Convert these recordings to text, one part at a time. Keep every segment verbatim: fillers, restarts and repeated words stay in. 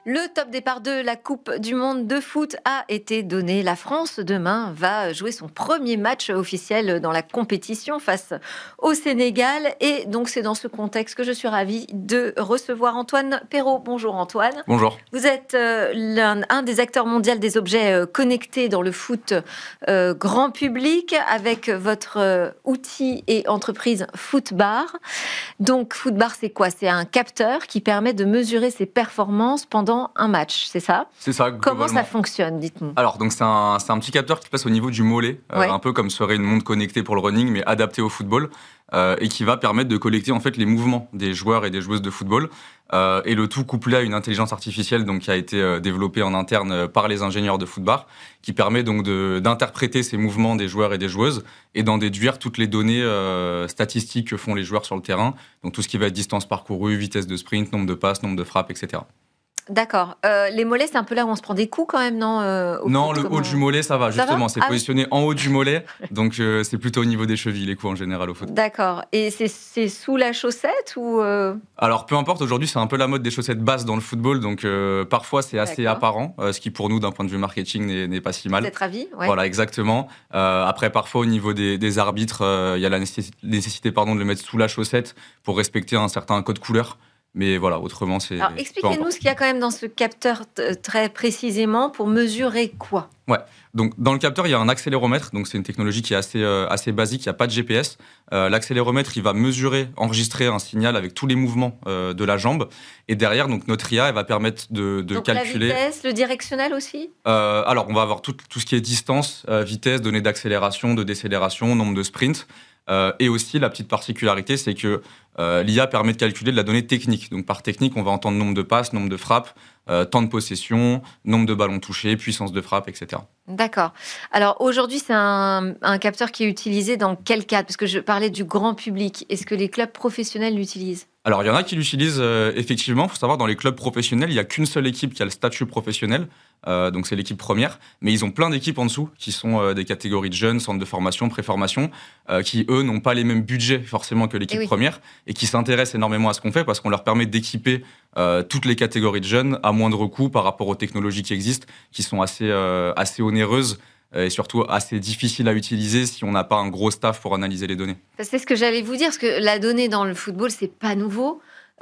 Le top départ de la Coupe du monde de foot a été donné. La France, demain, va jouer son premier match officiel dans la compétition face au Sénégal. Et donc, c'est dans ce contexte que je suis ravie de recevoir Antoine Perrault. Bonjour Antoine. Bonjour. Vous êtes euh, l'un un des acteurs mondiaux des objets euh, connectés dans le foot euh, grand public avec votre euh, outil et entreprise Footbar. Donc, Footbar, c'est quoi? C'est un capteur qui permet de mesurer ses performances pendant un match, c'est ça? C'est ça. Comment ça fonctionne, dites-nous? Alors, donc c'est un, c'est un petit capteur qui se place au niveau du mollet, ouais. euh, un peu comme serait une montre connectée pour le running, mais adaptée au football, euh, et qui va permettre de collecter en fait les mouvements des joueurs et des joueuses de football, euh, et le tout couplé à une intelligence artificielle donc qui a été euh, développée en interne par les ingénieurs de Footbar, qui permet donc de, d'interpréter ces mouvements des joueurs et des joueuses et d'en déduire toutes les données euh, statistiques que font les joueurs sur le terrain, donc tout ce qui va être distance parcourue, vitesse de sprint, nombre de passes, nombre de frappes, et cetera. D'accord. Euh, les mollets, c'est un peu là où on se prend des coups quand même, non euh, Non, foot, le comment... haut du mollet, ça va, ça justement. va c'est ah, positionné oui. en haut du mollet, donc euh, c'est plutôt au niveau des chevilles, les coups en général au foot. D'accord. Et c'est, c'est sous la chaussette ou euh... Alors, peu importe, aujourd'hui, c'est un peu la mode des chaussettes basses dans le football, donc euh, parfois c'est assez D'accord. apparent, euh, ce qui pour nous, d'un point de vue marketing, n'est, n'est pas si mal. Vous êtes ravis, ouais. Voilà, exactement. Euh, après, parfois, au niveau des, des arbitres, il euh, y a la nécessité pardon, de le mettre sous la chaussette pour respecter un certain code couleur. Mais voilà, autrement, c'est... Alors, expliquez-nous ce qu'il y a quand même dans ce capteur t- très précisément pour mesurer quoi? Ouais, donc dans le capteur, il y a un accéléromètre, donc c'est une technologie qui est assez, euh, assez basique, il n'y a pas de G P S. Euh, l'accéléromètre, il va mesurer, enregistrer un signal avec tous les mouvements euh, de la jambe. Et derrière, donc notre I A, elle va permettre de, de donc calculer... la vitesse, le directionnel aussi euh, Alors, on va avoir tout, tout ce qui est distance, euh, vitesse, données d'accélération, de décélération, nombre de sprints. Euh, et aussi, la petite particularité, c'est que euh, l'I A permet de calculer de la donnée technique. Donc, par technique, on va entendre nombre de passes, nombre de frappes, euh, temps de possession, nombre de ballons touchés, puissance de frappe, et cetera. D'accord. Alors, aujourd'hui, c'est un, un capteur qui est utilisé dans quel cadre? Parce que je parlais du grand public. Est-ce que les clubs professionnels l'utilisent? Alors, il y en a qui l'utilisent, euh, effectivement. Il faut savoir, dans les clubs professionnels, il n'y a qu'une seule équipe qui a le statut professionnel. Euh, donc, c'est l'équipe première. Mais ils ont plein d'équipes en dessous, qui sont euh, des catégories de jeunes, centres de formation, pré-formation, euh, qui, eux, n'ont pas les mêmes budgets, forcément, que l'équipe et oui. première, et qui s'intéressent énormément à ce qu'on fait, parce qu'on leur permet d'équiper euh, toutes les catégories de jeunes à moindre coût par rapport aux technologies qui existent, qui sont assez, euh, assez onéreuses, et surtout assez difficile à utiliser si on n'a pas un gros staff pour analyser les données. C'est ce que j'allais vous dire, parce que la donnée dans le football, c'est pas nouveau.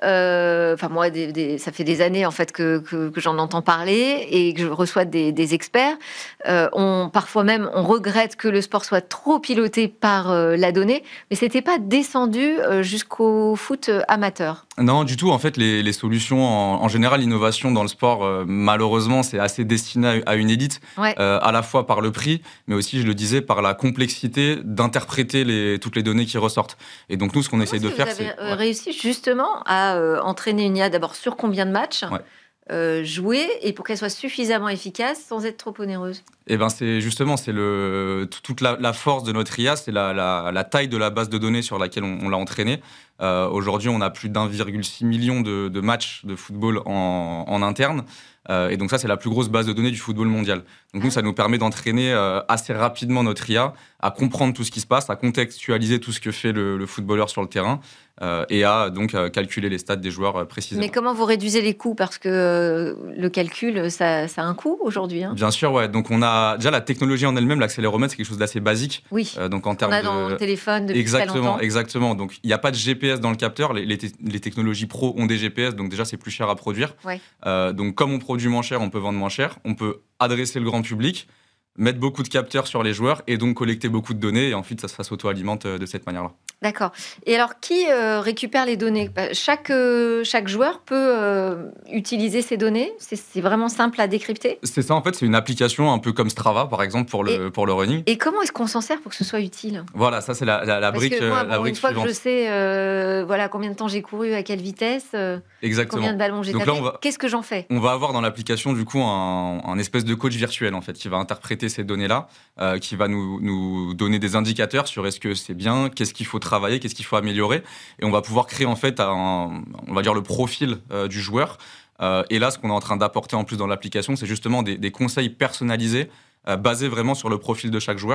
Euh, enfin moi, des, des, ça fait des années en fait que, que, que j'en entends parler et que je reçois des, des experts. Euh, on, parfois même, on regrette que le sport soit trop piloté par euh, la donnée, mais c'était pas descendu euh, jusqu'au foot euh, amateur. Non, du tout. En fait, les, les solutions, en, en général, l'innovation dans le sport, euh, malheureusement, c'est assez destiné à, à une élite, ouais. euh, à la fois par le prix, mais aussi, je le disais, par la complexité d'interpréter les, toutes les données qui ressortent. Et donc, nous, ce qu'on Comment essaye de vous faire, avez c'est... Euh, réussi justement à euh, entraîner une I A d'abord sur combien de matchs ouais. euh, jouer et pour qu'elle soit suffisamment efficace sans être trop onéreuse? Eh ben, c'est justement, c'est le, toute la, la force de notre I A, c'est la, la, la taille de la base de données sur laquelle on, on l'a entraînée. Euh, aujourd'hui, on a plus d'un virgule six million de, de matchs de football en, en interne. Euh, et donc ça, c'est la plus grosse base de données du football mondial. Donc nous, ça nous permet d'entraîner euh, assez rapidement notre I A, à comprendre tout ce qui se passe, à contextualiser tout ce que fait le, le footballeur sur le terrain euh, et à donc euh, calculer les stats des joueurs euh, précisément. Mais comment vous réduisez les coûts? Parce que euh, le calcul, ça, ça a un coût aujourd'hui. Hein. Bien sûr, ouais. Donc on a déjà la technologie en elle-même, l'accéléromètre, c'est quelque chose d'assez basique. Oui. Euh, donc en on termes a dans de... le téléphone depuis exactement, très longtemps. Exactement. Donc il n'y a pas de G P S dans le capteur. Les, les, te- les technologies pro ont des G P S, donc déjà c'est plus cher à produire. Ouais. Euh, donc comme on produit moins cher, on peut vendre moins cher. On peut adresser le grand public, mettre beaucoup de capteurs sur les joueurs et donc collecter beaucoup de données. Et ensuite, ça, ça s'auto-alimente de cette manière-là. D'accord. Et alors, qui euh, récupère les données? Chaque, euh, chaque joueur peut euh, utiliser ces données? c'est, c'est vraiment simple à décrypter? C'est ça, en fait, c'est une application un peu comme Strava, par exemple, pour le, et, pour le running. Et comment est-ce qu'on s'en sert pour que ce soit utile? Voilà, ça, c'est la, la, la Parce brique que moi, la bon, brique une fois suivante. que je sais euh, voilà, combien de temps j'ai couru, à quelle vitesse, euh, Exactement. combien de ballons j'ai Donc tapé, là, on va, qu'est-ce que j'en fais? On va avoir dans l'application, du coup, un, un espèce de coach virtuel, en fait, qui va interpréter ces données-là, euh, qui va nous, nous donner des indicateurs sur est-ce que c'est bien, qu'est-ce qu'il faut travailler, qu'est-ce qu'il faut améliorer. Et on va pouvoir créer, en fait, un, on va dire le profil euh, du joueur. Euh, et là, ce qu'on est en train d'apporter en plus dans l'application, c'est justement des, des conseils personnalisés, euh, basés vraiment sur le profil de chaque joueur.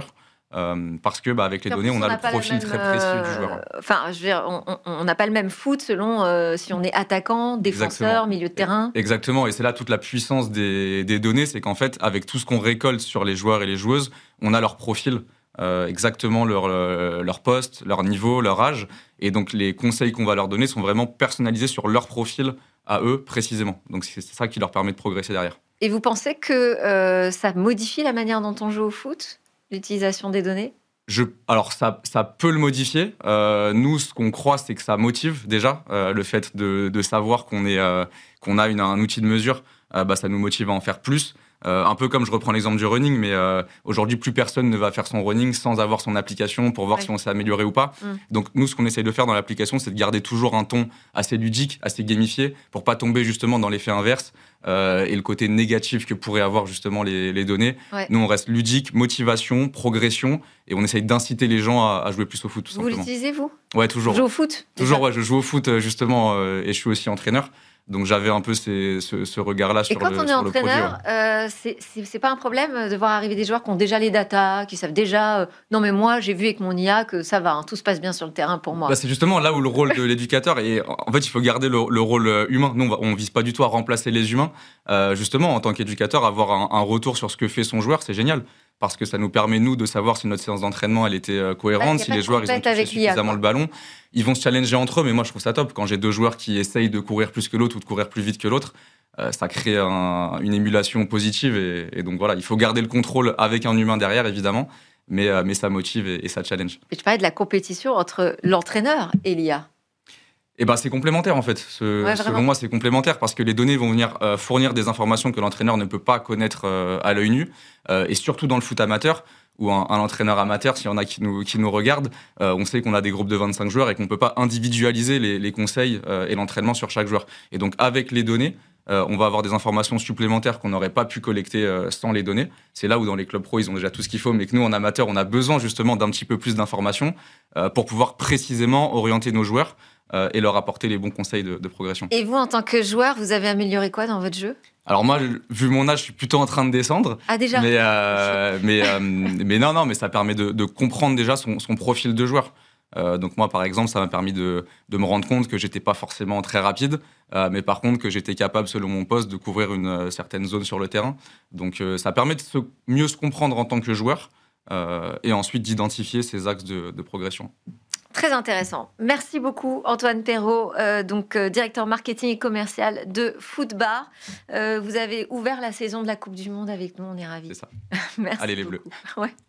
Euh, parce que bah, avec les En données, plus, on a le profil même, très précis euh, du joueur. Enfin, je veux dire, on n'a pas le même foot selon euh, si on est attaquant, défenseur, Exactement. milieu de terrain. Exactement, et c'est là toute la puissance des, des données, c'est qu'en fait, avec tout ce qu'on récolte sur les joueurs et les joueuses, on a leur profil, euh, exactement leur, euh, leur poste, leur niveau, leur âge, et donc les conseils qu'on va leur donner sont vraiment personnalisés sur leur profil à eux précisément. Donc c'est ça qui leur permet de progresser derrière. Et vous pensez que euh, ça modifie la manière dont on joue au foot, l'utilisation des données? Je, alors ça, ça peut le modifier. Euh, nous, ce qu'on croit, c'est que ça motive déjà euh, le fait de, de savoir qu'on est, euh, qu'on a une, un outil de mesure. Euh, bah, ça nous motive à en faire plus. Euh, un peu comme je reprends l'exemple du running, mais euh, aujourd'hui, plus personne ne va faire son running sans avoir son application pour voir Oui. si on s'est amélioré ou pas. Mm. Donc nous, ce qu'on essaye de faire dans l'application, c'est de garder toujours un ton assez ludique, assez gamifié, pour pas tomber justement dans l'effet inverse euh, et le côté négatif que pourraient avoir justement les, les données. Ouais. Nous, on reste ludique, motivation, progression, et on essaye d'inciter les gens à, à jouer plus au foot, tout Vous simplement. l'utilisez, vous? Ouais, toujours. Vous jouez au foot? Toujours, ouais, je joue au foot justement, euh, et je suis aussi entraîneur. Donc j'avais un peu ces, ce, ce regard-là sur le, et quand on est sur le produit. entraîneur, Ouais. euh, c'est- c'est c'est pas un problème de voir arriver des joueurs qui ont déjà les datas, qui savent déjà. euh, non, mais moi, j'ai vu avec mon I A que ça va, hein, tout se passe bien sur le terrain pour moi. Bah, c'est justement là où le rôle de l'éducateur est. En fait, il faut garder le, le rôle humain. Nous, on, va, on vise pas du tout à remplacer les humains. Euh, justement, en tant qu'éducateur, avoir un, un retour sur ce que fait son joueur, c'est génial. Parce que ça nous permet, nous, de savoir si notre séance d'entraînement elle était euh, cohérente, Ouais, si les joueurs ils ont touché avec l'I A, suffisamment quoi. le ballon. Ils vont se challenger entre eux, mais moi, je trouve ça top. Quand j'ai deux joueurs qui essayent de courir plus que l'autre ou de courir plus vite que l'autre, euh, ça crée un, une émulation positive. Et, et donc voilà, il faut garder le contrôle avec un humain derrière, évidemment, mais, euh, mais ça motive et, et ça challenge. Et tu parlais de la compétition entre l'entraîneur et l'I A. Eh ben, c'est complémentaire en fait. Ce, Ouais, selon moi, c'est complémentaire parce que les données vont venir euh, fournir des informations que l'entraîneur ne peut pas connaître euh, à l'œil nu. Euh, et surtout dans le foot amateur, où un, un entraîneur amateur, s'il y en a qui nous, qui nous regardent, euh, on sait qu'on a des groupes de vingt-cinq joueurs et qu'on ne peut pas individualiser les, les conseils euh, et l'entraînement sur chaque joueur. Et donc, avec les données, euh, on va avoir des informations supplémentaires qu'on n'aurait pas pu collecter euh, sans les données. C'est là où dans les clubs pro, ils ont déjà tout ce qu'il faut, mais que nous, en amateur, on a besoin justement d'un petit peu plus d'informations euh, pour pouvoir précisément orienter nos joueurs euh, et leur apporter les bons conseils de, de progression. Et vous, en tant que joueur, vous avez amélioré quoi dans votre jeu? Alors moi, je- vu mon âge, je suis plutôt en train de descendre. Ah, déjà? Mais, euh, mais, euh, mais non, non, mais ça permet de, de comprendre déjà son, son profil de joueur. Euh, donc moi, par exemple, ça m'a permis de, de me rendre compte que j'étais pas forcément très rapide, euh, mais par contre que j'étais capable, selon mon poste, de couvrir une euh, certaine zone sur le terrain. Donc euh, ça permet de se, mieux se comprendre en tant que joueur euh, et ensuite d'identifier ses axes de, de progression. Très intéressant. Merci beaucoup, Antoine Perrault, euh, donc euh, directeur marketing et commercial de Footbar. Euh, vous avez ouvert la saison de la Coupe du Monde avec nous, on est ravis. C'est ça. Merci Allez les Bleus. beaucoup. Ouais.